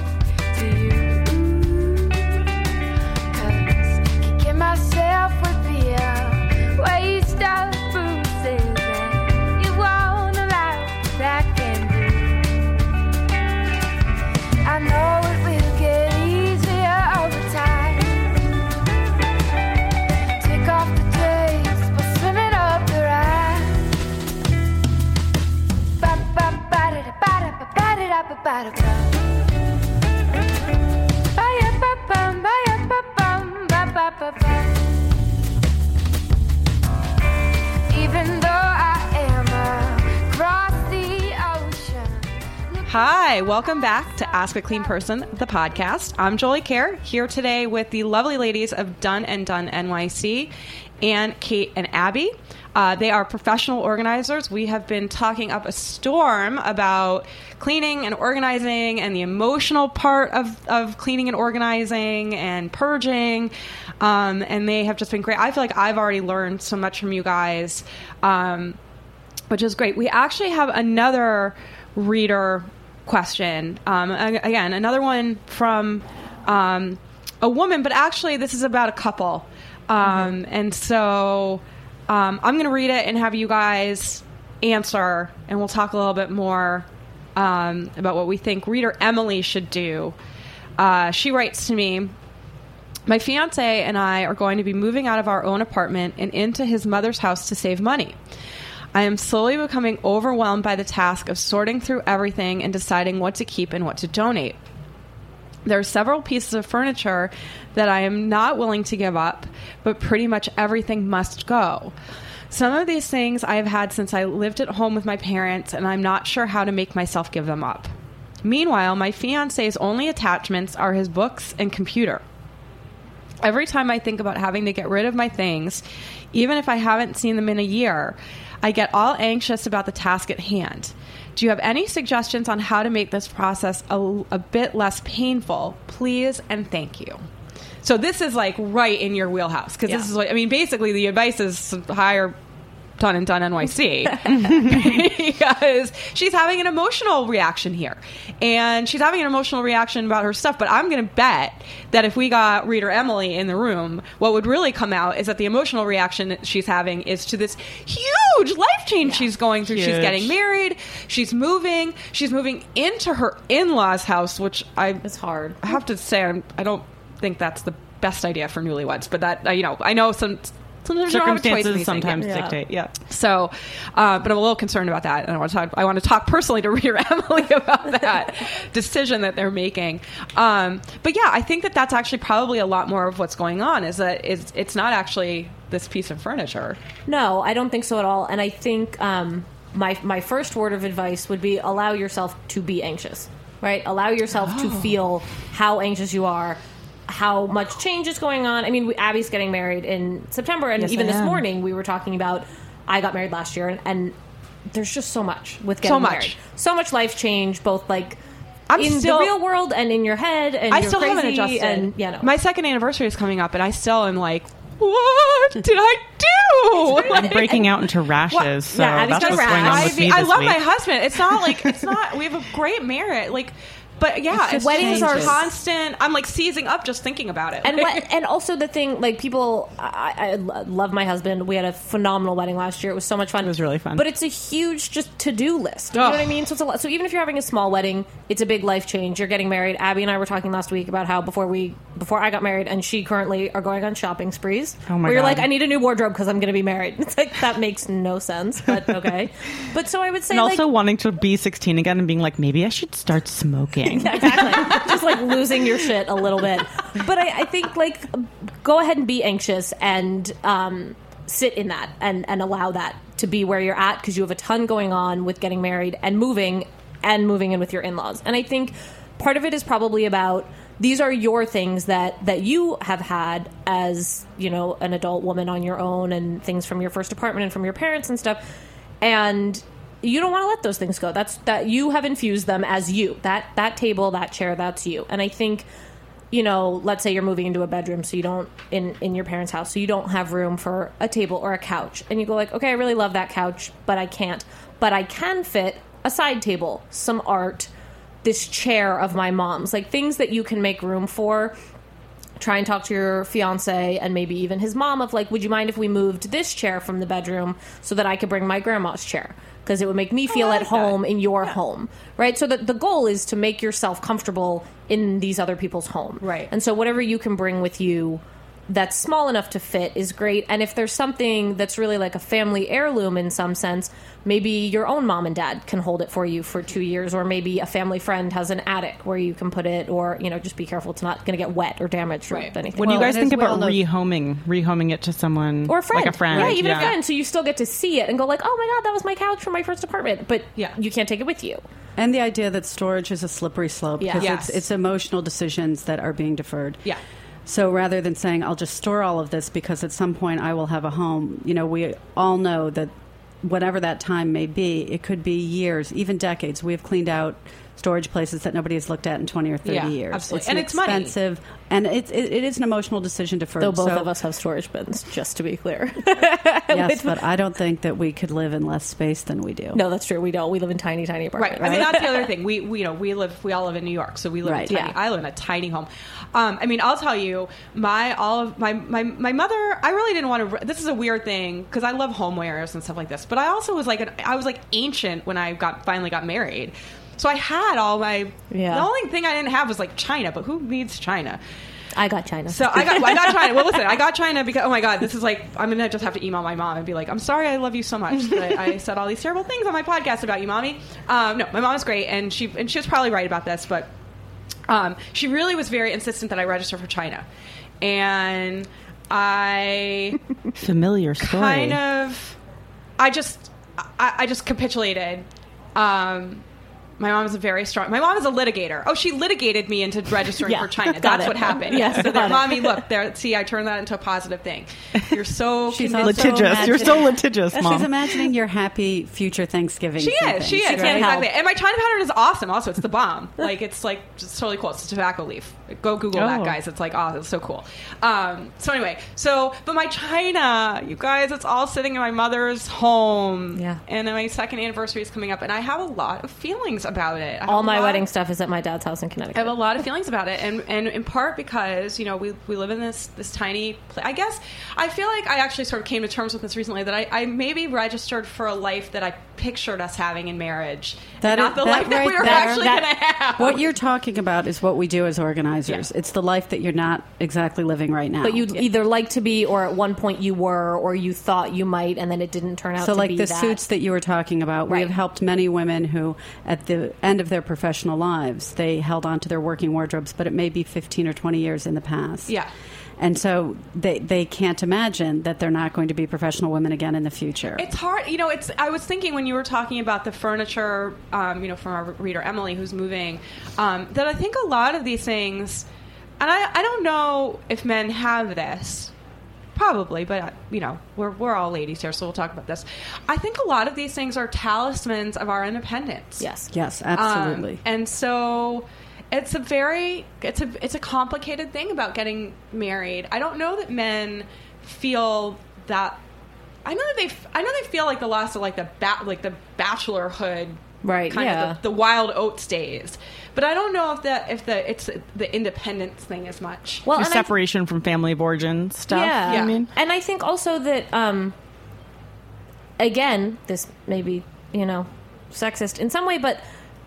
Hi, welcome back to Ask a Clean Person, the podcast. I'm Jolie Kerr, here today with the lovely ladies of Done and Done N Y C, Anne, Kate, and Abby. Uh, they are professional organizers. We have been talking up a storm about cleaning and organizing and the emotional part of, of cleaning and organizing and purging. Um, and they have just been great. I feel like I've already learned so much from you guys, um, which is great. We actually have another reader question. Um, again, another one from um, a woman, but actually this is about a couple. Um, mm-hmm. And so um, I'm going to read it and have you guys answer, and we'll talk a little bit more um, about what we think reader Emily should do. Uh, she writes to me, my fiance and I are going to be moving out of our own apartment and into his mother's house to save money. I am slowly becoming overwhelmed by the task of sorting through everything and deciding what to keep and what to donate. There are several pieces of furniture that I am not willing to give up, but pretty much everything must go. Some of these things I have had since I lived at home with my parents, and I'm not sure how to make myself give them up. Meanwhile, my fiance's only attachments are his books and computer. Every time I think about having to get rid of my things, even if I haven't seen them in a year, I get all anxious about the task at hand. Do you have any suggestions on how to make this process a, a bit less painful? Please and thank you. So this is like right in your wheelhouse, because Yeah. this is what I mean. Basically, the advice is hire Done and Done N Y C because she's having an emotional reaction here, and she's having an emotional reaction about her stuff. But I'm going to bet that if we got reader Emily in the room, what would really come out is that the emotional reaction that she's having is to this huge life change she's going through. Huge. She's getting married. She's moving. She's moving into her in-laws' house, which I It's hard. I have to say I'm, I don't think that's the best idea for newlyweds. But that uh, you know, I know some. Sometimes you don't have a choice in Circumstances these sometimes things. Yeah. dictate. Yeah. So, uh, but I'm a little concerned about that, and I want to talk. I want to talk personally to reader Emily about that decision that they're making. Um, but yeah, I think that that's actually probably a lot more of what's going on. Is that it's, it's not actually this piece of furniture. No, I don't think so at all. And I think um, my my first word of advice would be allow yourself to be anxious, right? Allow yourself Oh. to feel how anxious you are, how much change is going on. I mean, we, Abby's getting married in September, and Yes, even I this am. morning we were talking about I got married last year, and, and there's just so much with getting So much. married. So much life change, both like I'm in still- the real world and in your head, and I you're still crazy, haven't adjusted. And, you know. My second anniversary is coming up, and I still am like, what did I do? I'm breaking out into rashes. What? So Yeah, Abby's that's got what's a going on rash. with I, me I this love week. my husband. It's not like it's not. We have a great marriage. Like, but yeah, It's it's just weddings are are- constant. I'm like seizing up just thinking about it. And what, and also the thing, like people, I, I lo- love my husband. We had a phenomenal wedding last year. It was so much fun. It was really fun. But it's a huge just to do list. You know Ugh. what I mean? So it's a lot. So even if you're having a small wedding, it's a big life change. You're getting married. Abby and I were talking last week about how before we before I got married and she currently are going on shopping sprees. Oh my where you're God. like, I need a new wardrobe because I'm going to be married. It's like, that makes no sense, but okay. But so I would say, And also like, wanting to be sixteen again and being like, maybe I should start smoking. yeah, exactly. Just like losing your shit a little bit. But I, I think like go ahead and be anxious and um, sit in that and, and allow that to be where you're at because you have a ton going on with getting married and moving and moving in with your in-laws. And I think part of it is probably about these are your things that, that you have had as, you know, an adult woman on your own and things from your first apartment and from your parents and stuff. And you don't want to let those things go. That's that you have infused them as you. That that table, that chair, that's you. And I think, you know, let's say you're moving into a bedroom so you don't in, in your parents' house, so you don't have room for a table or a couch. And you go like, okay, I really love that couch, but I can't. But I can fit a side table, some art, this chair of my mom's, like things that you can make room for. Try and talk to your fiance and maybe even his mom of like, would you mind if we moved this chair from the bedroom so that I could bring my grandma's chair? Because it would make me feel I like at home that. in your Yeah. home, right? So that the goal is to make yourself comfortable in these other people's home. Right. And so whatever you can bring with you that's small enough to fit is great. And if there's something that's really like a family heirloom in some sense, maybe your own mom and dad can hold it for you for two years, or maybe a family friend has an attic where you can put it, or, you know, just be careful it's not going to get wet or damaged or Right. anything. What do you Well, guys and think as well about known- rehoming, rehoming it to someone Or a friend. like a friend? Yeah, even a friend. So you still get to see it and go like, oh my God, that was my couch from my first apartment. But Yeah. you can't take it with you. And the idea that storage is a slippery slope Yeah. because Yes. it's, it's emotional decisions that are being deferred. Yeah. So rather than saying, I'll just store all of this because at some point I will have a home, you know, we all know that whatever that time may be, it could be years, even decades. We have cleaned out storage places that nobody has looked at in twenty or thirty Yeah, years. absolutely. It's And an it's money. expensive, and it's, it, it is an emotional decision deferred. Though both So- of us have storage bins, just to be clear. Yes, but I don't think that we could live in less space than we do. No, that's true. We don't. We live in tiny, tiny Right. apartments. I mean, that's the other thing. We, we, you know, we live, we all live in New York, so we live Right. in a tiny, Yeah. I live in a tiny home. Um, I mean, I'll tell you, my, all of my, my, my mother, I really didn't want to, this is a weird thing, because I love homewares and stuff like this, but I also was like, an, I was like ancient when I got, finally got married. So I had all my, Yeah. the only thing I didn't have was like China, but who needs China? I got China. So I got I got China. Well, listen, I got China because, oh my God, this is like, I'm gonna just have to email my mom and be like, I'm sorry, I love you so much that I, I said all these terrible things on my podcast about you, mommy. Um, no, my mom is great, and she and she was probably right about this, but um, she really was very insistent that I register for China, and I Familiar story. kind of, I just I, I just capitulated. Um, My mom is a very strong. My mom is a litigator. Oh, she litigated me into registering Yeah, for China. got That's it. what happened. Yes, so got that, it. mommy, look there. See, I turned that into a positive thing. You're so She's convinced- also litigious. You're so imagining- litigious, She's mom. imagining your happy future Thanksgiving. She is. She is. She can't Right? help. Exactly. And my China pattern is awesome. Also, it's the bomb. Like it's like just totally cool. It's a tobacco leaf. Go Google that, Oh. guys. It's like oh, it's so cool. Um, so anyway, so but my China, you guys, it's all sitting in my mother's home. Yeah. And then my second anniversary is coming up, and I have a lot of feelings about it. I have All a my lot- wedding stuff is at my dad's house in Connecticut. I have a lot of feelings about it, and, and in part because you know we, we live in this this tiny place. I guess I feel like I actually sort of came to terms with this recently that I, I maybe registered for a life that I pictured us having in marriage, That and not is- the that life that right we were there- actually that- going to have. What you're talking about is what we do as organizers. Yeah. It's the life that you're not exactly living right now. But you'd either like to be, or at one point you were, or you thought you might, and then it didn't turn out so to like be the that. suits that you were talking about, we Right. have helped many women who, at the end of their professional lives, they held on to their working wardrobes, but it may be fifteen or twenty years in the past. Yeah. And so they, they can't imagine that they're not going to be professional women again in the future. It's hard, you know. It's. I was thinking when you were talking about the furniture, um, you know, from our reader Emily, who's moving, um, that I think a lot of these things, and I, I don't know if men have this, probably, but uh, you know, we're we're all ladies here, so we'll talk about this. I think a lot of these things are talismans of our independence. Yes. yes, Um, absolutely. and so it's a very it's a it's a complicated thing about getting married. I don't know that men feel that. I know that they f- I know they feel like the loss of like the ba- like the bachelorhood, Right, Kind yeah. of the, the wild oats days. But I don't know if that if the it's the independence thing as much. Well, Your and I- separation from family of origin stuff. Yeah. I mean, And I think also that, um, again, this may be, you know, sexist in some way, but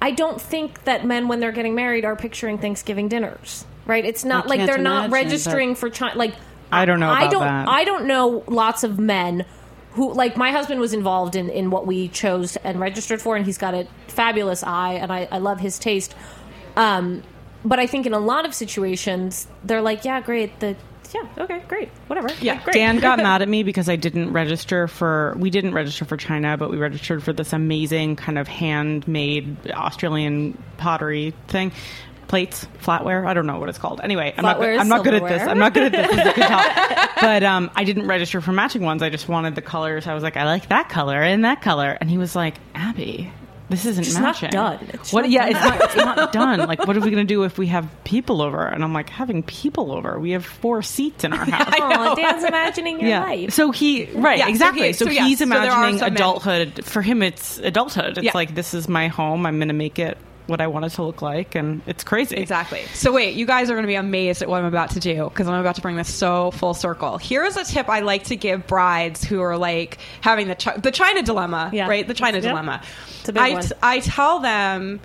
I don't think that men, when they're getting married, are picturing Thanksgiving dinners, right? It's not I like can't they're not imagine, registering but- for China. Like, I don't know I about don't, that. I don't know lots of men who, like, my husband was involved in, in what we chose and registered for, and he's got a fabulous eye, and I, I love his taste. Um, but I think in a lot of situations, they're like, yeah, great, the yeah, okay, great, whatever. Yeah, great. Dan got mad at me because I didn't register for, we didn't register for China, but we registered for this amazing kind of handmade Australian pottery thing. Plates, flatware, I don't know what it's called. Anyway, I'm not, Flatware, I'm not good at this. silverware. I'm not good at this, as you can tell. But um, I didn't register for matching ones. I just wanted the colors. I was like, I like that color and that color. And he was like, Abby, this isn't It's not matching. done. It's what? not Yeah, done. it's not. It's not done. Like, what are we going to do if we have people over? And I'm like, having people over? We have four seats in our house. Oh, Dan's imagining your life. So he, right, Yeah, so exactly. he- So, so yes, he's so there are imagining some men- adulthood. For him, it's adulthood. It's Yeah. like, this is my home. I'm going to make it what I want it to look like. And it's crazy. Exactly. So wait, you guys are going to be amazed at what I'm about to do because I'm about to bring this so full circle. Here's a tip I like to give brides who are like having the chi- the China dilemma, Yeah. right? The China Yep. dilemma. It's a big I, one. I tell them,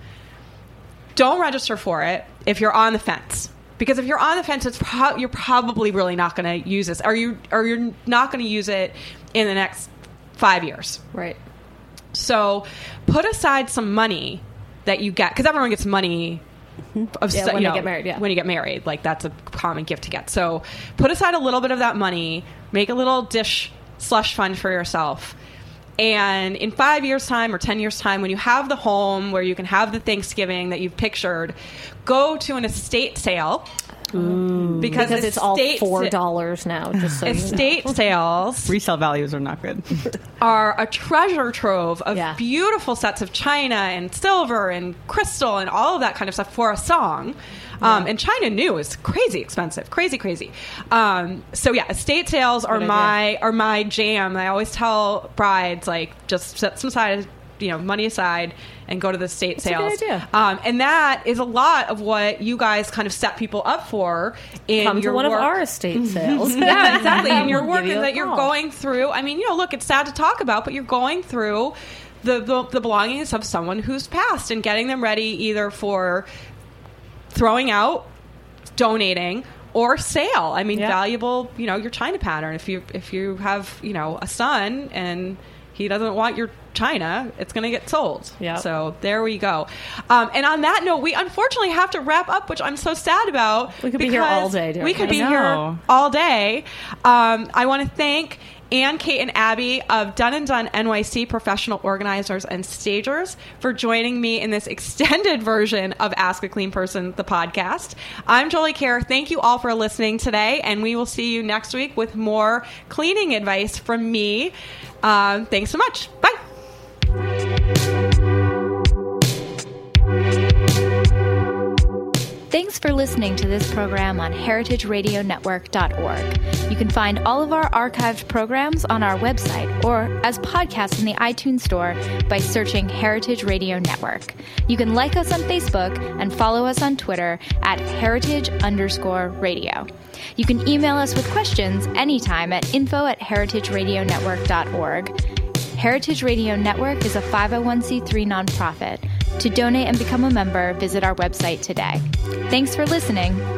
don't register for it if you're on the fence. Because if you're on the fence, it's pro- you're probably really not going to use this, or you or you're not going to use it in the next five years. Right. So put aside some money that you get, because everyone gets money of Yeah, stu- when you they know, get married, yeah. when you get married. Like, that's a common gift to get. So put aside a little bit of that money, make a little dish slush fund for yourself. And in five years' time or ten years' time, when you have the home where you can have the Thanksgiving that you've pictured, go to an estate sale. Because, Because it's all estate four sa- dollars now. Just so you know. Estate sales Resale values are not good. are a treasure trove of Yeah. beautiful sets of china and silver and crystal and all of that kind of stuff for a song. Um, and China new is crazy expensive, crazy, crazy. Um, so yeah, estate sales are Good my are my jam. I always tell brides, like, just set some side, you know, money aside and go to the estate That's a sales. good idea. Um, and that is a lot of what you guys kind of set people up for in Come your to one work. of our estate sales. Yeah, exactly. And your We'll work give you a that you're call. going through. I mean, you know, look, it's sad to talk about, but you're going through the, the the belongings of someone who's passed and getting them ready either for throwing out, donating, or sale. I mean, Yeah. valuable. You know, your china pattern. If you if you have you know a son and he doesn't want your china, it's going to get sold. Yeah. So there we go. Um, and on that note, we unfortunately have to wrap up, which I'm so sad about. We could be here all because day doing We could this. be I here know. all day. Um, I want to thank Ann, Kate, and Abby of Done and Done N Y C professional organizers and stagers for joining me in this extended version of Ask a Clean Person, the podcast. I'm Jolie Kerr. Thank you all for listening today, and we will see you next week with more cleaning advice from me. Um, thanks so much. Bye. Thanks for listening to this program on heritage radio network dot org. You can find all of our archived programs on our website or as podcasts in the iTunes Store by searching Heritage Radio Network. You can like us on Facebook and follow us on Twitter at heritage underscore radio. You can email us with questions anytime at info at heritage radio network dot org. Heritage Radio Network is a five oh one c three nonprofit. To donate and become a member, visit our website today. Thanks for listening.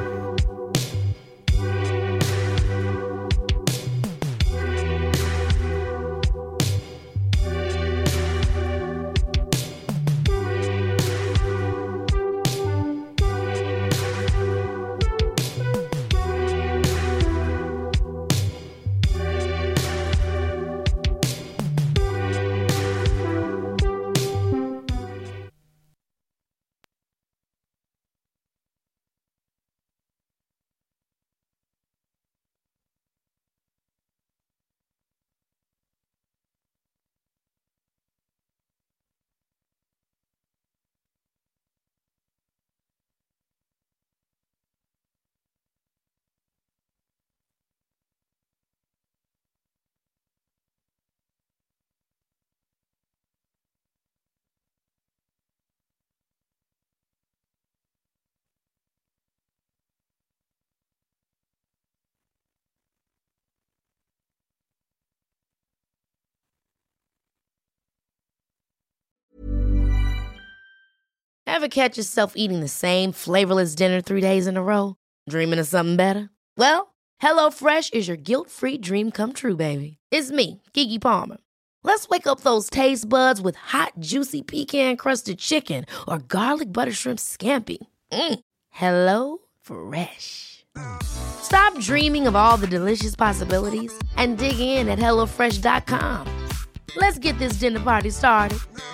Ever catch yourself eating the same flavorless dinner three days in a row? Dreaming of something better? Well, HelloFresh is your guilt-free dream come true, baby. It's me, Keke Palmer. Let's wake up those taste buds with hot, juicy pecan-crusted chicken or garlic butter shrimp scampi. Mm. Hello Fresh. Stop dreaming of all the delicious possibilities and dig in at hello fresh dot com. Let's get this dinner party started.